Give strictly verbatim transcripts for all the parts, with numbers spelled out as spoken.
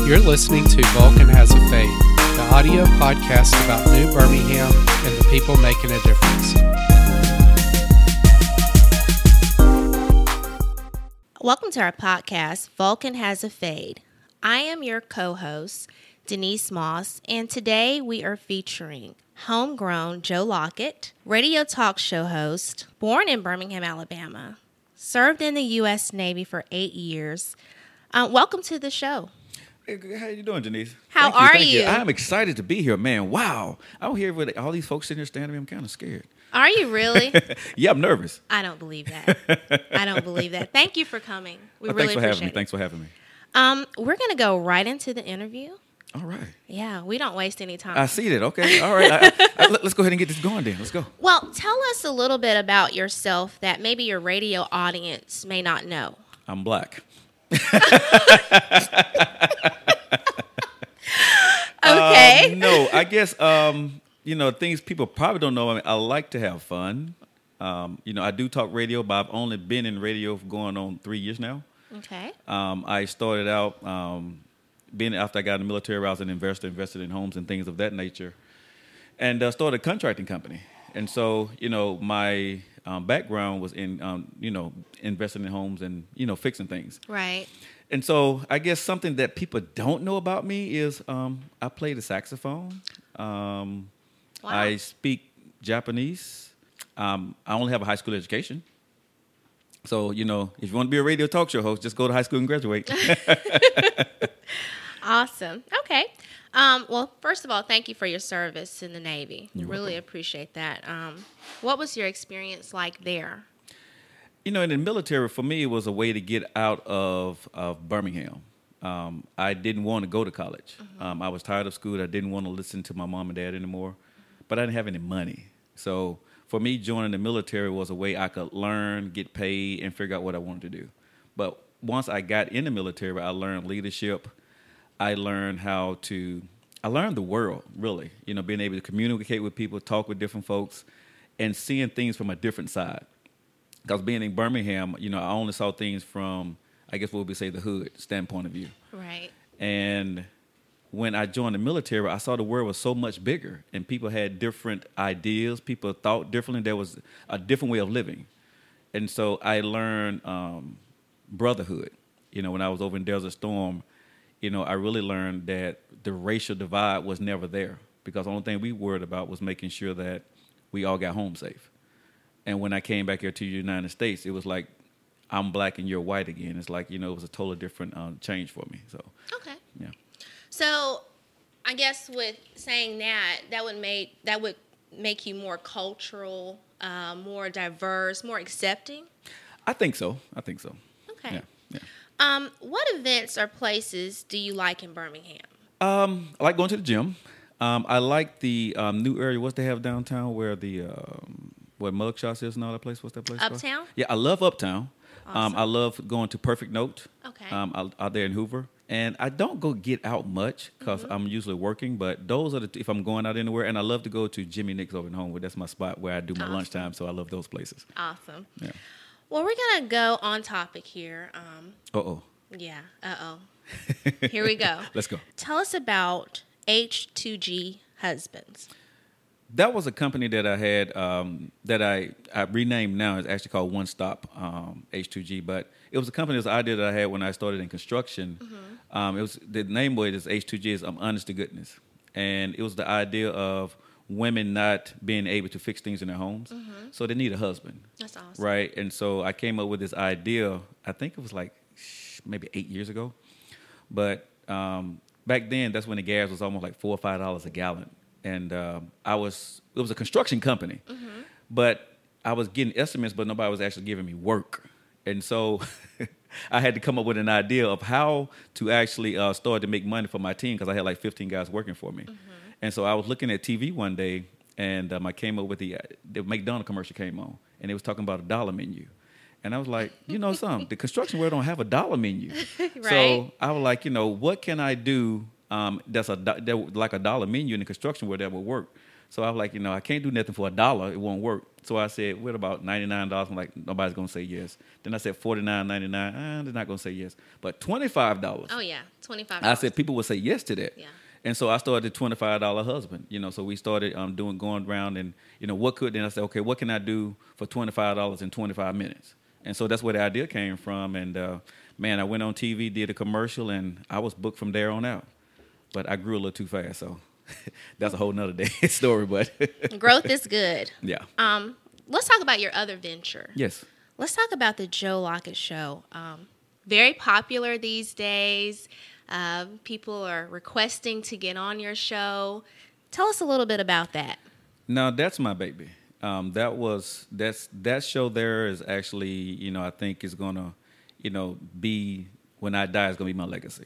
You're listening to Vulcan Has a Fade, the audio podcast about New Birmingham and the people making a difference. Welcome to our podcast, Vulcan Has a Fade. I am your co-host, Denise Moss, and today we are featuring homegrown Joe Lockett, radio talk show host, born in Birmingham, Alabama, served in the U S Navy for eight years. Uh, welcome to the show. Hey, how you doing, Denise? How thank you, are thank you? you? I'm excited to be here, man. Wow. I'm here with all these folks sitting here standing. I'm kind of scared. Are you really? Yeah, I'm nervous. I don't believe that. I don't believe that. Thank you for coming. We Well, really thanks for appreciate having me. it. Thanks for having me. Um, we're going to go right into the interview. All right. Yeah, we don't waste any time. I see that. Okay. All right. I, I, let- let's go ahead and get this going then. Let's go. Well, tell us a little bit about yourself that maybe your radio audience may not know. I'm black. Okay. Um, no, I guess, um, you know, things people probably don't know. I mean, I like to have fun. Um, you know, I do talk radio, but I've only been in radio for going on three years now. Okay. Um, I started out um, being after I got in the military. I was an investor, invested in homes and things of that nature, and uh, started a contracting company. And so, you know, my um, background was in, um, you know, investing in homes and you know, fixing things. Right. And so, I guess something that people don't know about me is um, I play the saxophone. Um, Wow. I speak Japanese. Um, I only have a high school education. So, you know, if you want to be a radio talk show host, just go to high school and graduate. Awesome. Okay. Um, well, first of all, thank you for your service in the Navy. You're really welcome. appreciate that. Um, what was your experience like there? You know, in the military, for me, it was a way to get out of, of Birmingham. Um, I didn't want to go to college. Mm-hmm. Um, I was tired of school. I didn't want to listen to my mom and dad anymore, but I didn't have any money. So for me, joining the military was a way I could learn, get paid, and figure out what I wanted to do. But once I got in the military, I learned leadership. I learned how to, I learned the world, really. You know, being able to communicate with people, talk with different folks, and seeing things from a different side. Because being in Birmingham, you know, I only saw things from, I guess what we say, the hood standpoint of view. Right. And when I joined the military, I saw the world was so much bigger, and people had different ideas. People thought differently. There was a different way of living. And so I learned um, brotherhood. You know, when I was over in Desert Storm, you know, I really learned that the racial divide was never there, because the only thing we worried about was making sure that we all got home safe. And when I came back here to the United States, it was like, I'm black and you're white again. It's like, you know, it was a totally different um, change for me. So, Okay. yeah. So, I guess with saying that, that would make that would make you more cultural, uh, more diverse, more accepting. I think so. I think so. Okay. Yeah. Yeah. Um, what events or places do you like in Birmingham? Um, I like going to the gym. Um, I like the um, new area. What's they have downtown where the um, where Mugshots is and all that place? What's that place called? Uptown? Yeah, I love Uptown. Awesome. Um, I love going to Perfect Note. Okay. Um, out, out there in Hoover. And I don't go get out much because Mm-hmm. I'm usually working. But those are the if I'm going out anywhere. And I love to go to Jimmy Nick's over in Homewood. That's my spot where I do my Awesome. lunchtime. So I love those places. Awesome. Yeah. Well, we're gonna go on topic here. Um, Uh oh. yeah. Uh oh. Here we go. Let's go. Tell us about H two G Husbands. That was a company that I had um, that I, I renamed now. It's actually called One Stop um, H two G, but it was a company. It was an idea that I had when I started in construction. Mm-hmm. Um, it was the name of it is H two G is um, honest to goodness, and it was the idea of women not being able to fix things in their homes, Mm-hmm. so they need a husband, That's awesome. right? And so I came up with this idea. I think it was like maybe eight years ago, but um, back then that's when the gas was almost like four or five dollars a gallon. And uh, I was, it was a construction company, Mm-hmm. but I was getting estimates, but nobody was actually giving me work. And so I had to come up with an idea of how to actually uh, start to make money for my team, because I had like fifteen guys working for me. Mm-hmm. And so I was looking at T V one day, and um, I came up with the, uh, the McDonald's commercial came on, and it was talking about a dollar menu. And I was like, you know something, the construction world don't have a dollar menu. Right. So I was like, you know, what can I do Um, that's a that, like a dollar menu in the construction where that would work. So I was like, you know, I can't do nothing for a dollar. It won't work. So I said, what about ninety-nine dollars? I'm like, nobody's going to say yes. Then I said forty-nine ninety-nine. Ah, they're not going to say yes. But twenty-five dollars. Oh, yeah, twenty-five dollars. I said people would say yes to that. Yeah. And so I started the twenty-five dollars husband, you know, so we started um, doing, going around and, you know, what could, then I said, okay, what can I do for twenty-five dollars in twenty-five minutes? And so that's where the idea came from. And, uh, man, I went on T V, did a commercial, and I was booked from there on out. But I grew a little too fast, so that's a whole nother day story. But growth is good. Yeah. Um, let's talk about your other venture. Yes. Let's talk about the Joe Lockett Show. Um, very popular these days. Uh, people are requesting to get on your show. Tell us a little bit about that. No, that's my baby. Um, that was that's that show there is actually, you know, I think is gonna, you know, be when I die, it's gonna be my legacy.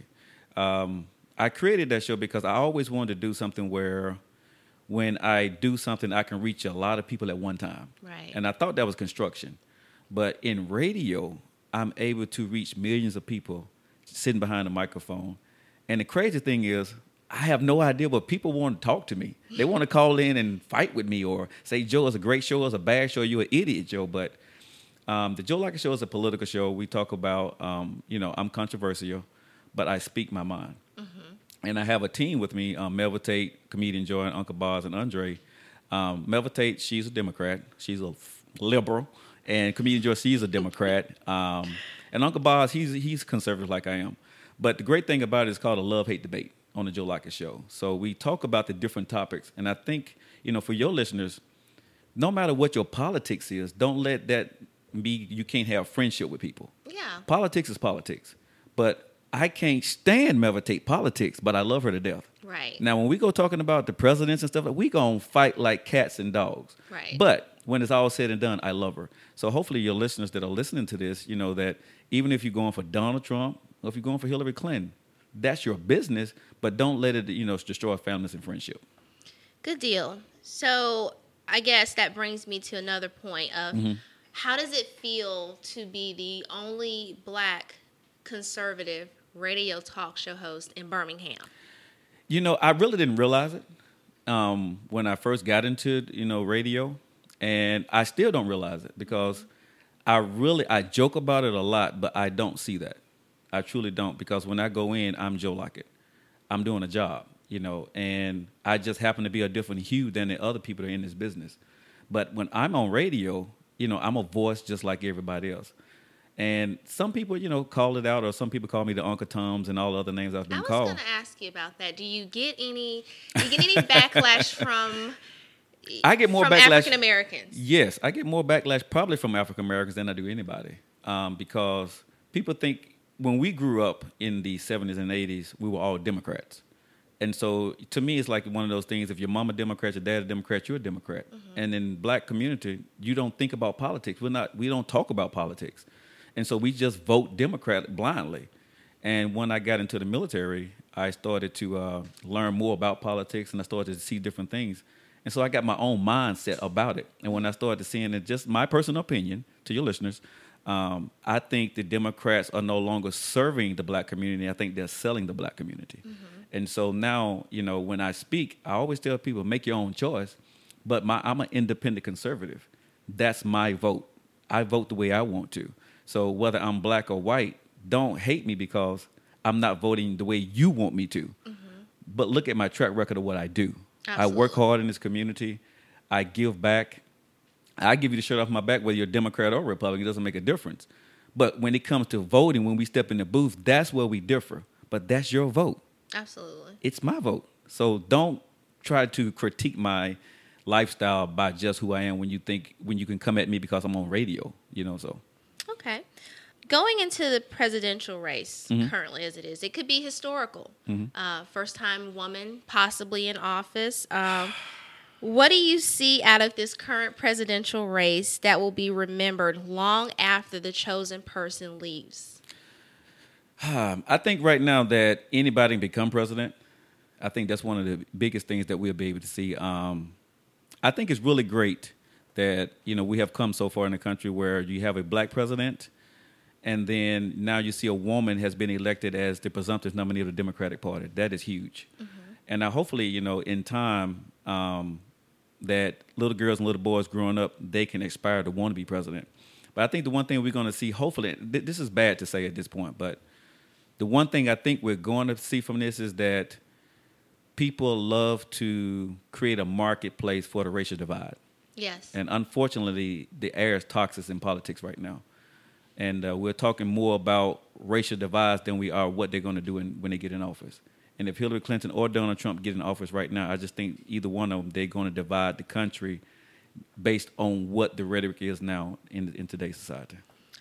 Um, I created that show because I always wanted to do something where when I do something, I can reach a lot of people at one time. Right. And I thought that was construction. But in radio, I'm able to reach millions of people sitting behind a microphone. And the crazy thing is, I have no idea, but people want to talk to me. They want to call in and fight with me or say, Joe, it's a great show, it's a bad show, you're an idiot, Joe. But um, the Joe Lockett Show is a political show. We talk about, um, you know, I'm controversial, but I speak my mind. Mm-hmm. And I have a team with me, um, Melva Tate, comedian Joy, and Uncle Boz, and Andre. Um, Melva Tate, she's a Democrat. She's a liberal. And comedian Joy, she's a Democrat. Um, and Uncle Boz, he's he's conservative like I am. But the great thing about it is called a love-hate debate on the Joe Lockett Show. So we talk about the different topics. And I think, you know, for your listeners, no matter what your politics is, don't let that be, you can't have friendship with people. Yeah. Politics is politics. But I can't stand Melva Tate politics, but I love her to death. Right. Now, when we go talking about the presidents and stuff, we going to fight like cats and dogs. Right. But when it's all said and done, I love her. So hopefully your listeners that are listening to this, you know, that even if you're going for Donald Trump or if you're going for Hillary Clinton, that's your business, but don't let it, you know, destroy families and friendship. Good deal. So I guess that brings me to another point of mm-hmm. how does it feel to be the only black conservative radio talk show host in Birmingham? You know, I really didn't realize it um, when I first got into, you know, radio, and I still don't realize it because I really, I joke about it a lot, but I don't see that. I truly don't, because when I go in, I'm Joe Lockett. I'm doing a job, you know, and I just happen to be a different hue than the other people that are in this business. But when I'm on radio, you know, I'm a voice just like everybody else. And some people, you know, call it out, or some people call me the Uncle Toms and all the other names I've been called. I was going to ask you about that. Do you get any? Do you get any backlash from? I get more from backlash. African Americans. Yes, I get more backlash probably from African Americans than I do anybody, um, because people think when we grew up in the seventies and eighties, we were all Democrats. And so to me, it's like one of those things. If your mama Democrat, your dad a Democrat, you're a Democrat. Mm-hmm. And in black community, you don't think about politics. We're not. We don't talk about politics. And so we just vote Democrat blindly. And when I got into the military, I started to uh, learn more about politics, and I started to see different things. And so I got my own mindset about it. And when I started seeing it, just my personal opinion to your listeners, um, I think the Democrats are no longer serving the black community. I think they're selling the black community. Mm-hmm. And so now, you know, when I speak, I always tell people, make your own choice. But my, I'm an independent conservative. That's my vote. I vote the way I want to. So whether I'm black or white, don't hate me because I'm not voting the way you want me to. Mm-hmm. But look at my track record of what I do. Absolutely. I work hard in this community. I give back. I give you the shirt off my back, whether you're a Democrat or Republican. It doesn't make a difference. But when it comes to voting, when we step in the booth, that's where we differ. But that's your vote. Absolutely. It's my vote. So don't try to critique my lifestyle by just who I am when you think, when you can come at me because I'm on radio, you know, so. Okay. Going into the presidential race Mm-hmm. currently as it is, it could be historical. Mm-hmm. Uh, first-time woman possibly in office. Um, what do you see out of this current presidential race that will be remembered long after the chosen person leaves? Um, I think right now that anybody can become president. I think that's one of the biggest things that we'll be able to see. Um, I think it's really great that, you know, we have come so far in the country where you have a black president, and then now you see a woman has been elected as the presumptive nominee of the Democratic Party. That is huge. Mm-hmm. And now hopefully, you know, in time, um, that little girls and little boys growing up, they can aspire to want to be president. But I think the one thing we're going to see, hopefully, th- this is bad to say at this point, but the one thing I think we're going to see from this is that people love to create a marketplace for the racial divide. Yes. And unfortunately, the air is toxic in politics right now. And uh, we're talking more about racial divides than we are what they're going to do in, when they get in office. And if Hillary Clinton or Donald Trump get in office right now, I just think either one of them, they're going to divide the country based on what the rhetoric is now in, in today's society.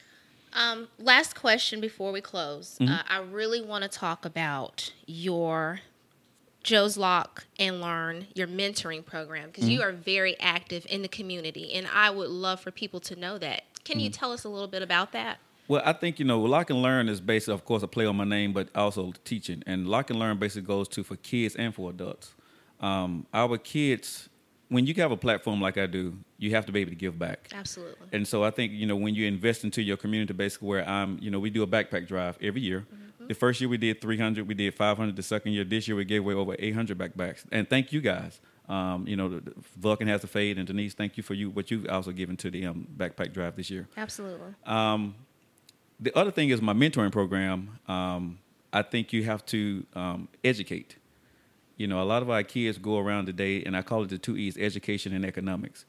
Um, last question before we close. Mm-hmm. Uh, I really want to talk about your Joe's Lock and Learn, your mentoring program, because mm-hmm. you are very active in the community, and I would love for people to know that. Can mm-hmm. you tell us a little bit about that? Well, I think, you know, Lock and Learn is basically, of course, a play on my name, but also teaching. And Lock and Learn basically goes to for kids and for adults. Um, our kids, when you have a platform like I do, you have to be able to give back. Absolutely. And so I think, you know, when you invest into your community, basically where I'm, you know, we do a backpack drive every year. Mm-hmm. The first year we did three hundred, we did five hundred. The second year, this year we gave away over eight hundred backpacks. And thank you guys. Um, you know, the, the Vulcan Has a Fade, and Denise, thank you for you what you've also given to the um, backpack drive this year. Absolutely. Um, the other thing is my mentoring program. Um, I think you have to um, educate. You know, a lot of our kids go around today, and I call it the two E's, education and economics.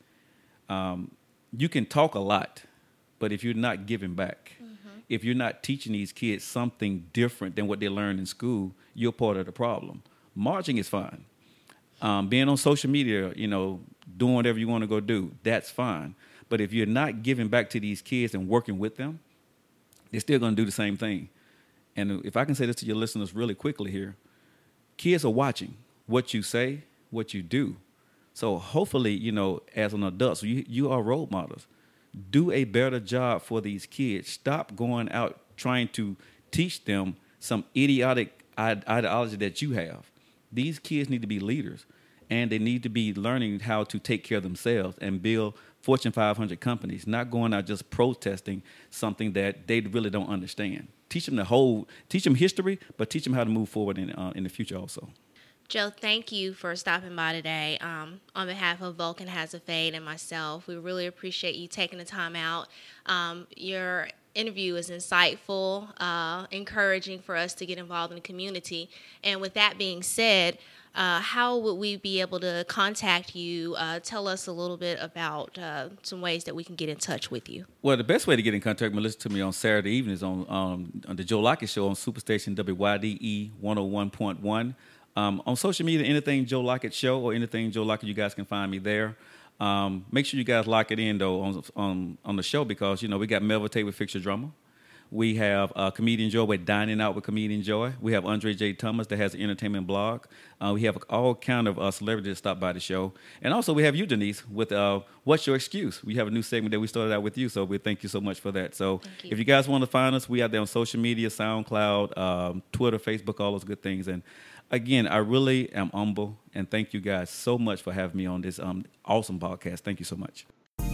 Um, you can talk a lot, but if you're not giving back, mm-hmm. if you're not teaching these kids something different than what they learn in school, you're part of the problem. Marching is fine. Um, being on social media, you know, doing whatever you want to go do, that's fine. But if you're not giving back to these kids and working with them, they're still going to do the same thing. And if I can say this to your listeners really quickly here, kids are watching what you say, what you do. So hopefully, you know, as an adult, so you, you are role models. Do a better job for these kids. Stop going out trying to teach them some idiotic ideology that you have. These kids need to be leaders, and they need to be learning how to take care of themselves and build Fortune five hundred companies, not going out just protesting something that they really don't understand. Teach them the whole, teach them history, but teach them how to move forward in, uh, in the future also. Joe, thank you for stopping by today. Um, on behalf of Vulcan Has a Fade and myself, we really appreciate you taking the time out. Um, your interview is insightful, uh, encouraging for us to get involved in the community. And with that being said, uh, how would we be able to contact you? Uh, tell us a little bit about uh, some ways that we can get in touch with you. Well, the best way to get in contact with me, listen to me on Saturday evenings on, um, on the Joe Lockett Show on Superstation W Y D E one oh one point one. Um, on social media, anything Joe Lockett Show or anything Joe Lockett, you guys can find me there. Um, make sure you guys lock it in, though, on on, on the show because, you know, we got Melva Tate with Fix Your Drummer. We have uh, Comedian Joy with Dining Out with Comedian Joy. We have Andre J. Thomas that has an entertainment blog. Uh, we have all kind of uh, celebrities that stop by the show. And also we have you, Denise, with uh, What's Your Excuse? We have a new segment that we started out with you, so we thank you so much for that. So you. If you guys want to find us, we out there on social media, SoundCloud, um, Twitter, Facebook, all those good things. And again, I really am humble, and thank you guys so much for having me on this um, awesome podcast. Thank you so much.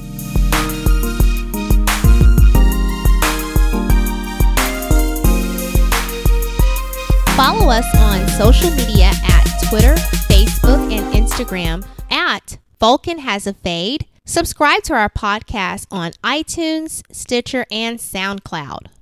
Follow us on social media at Twitter, Facebook, and Instagram at Vulcan Has a Fade. Subscribe to our podcast on iTunes, Stitcher, and SoundCloud.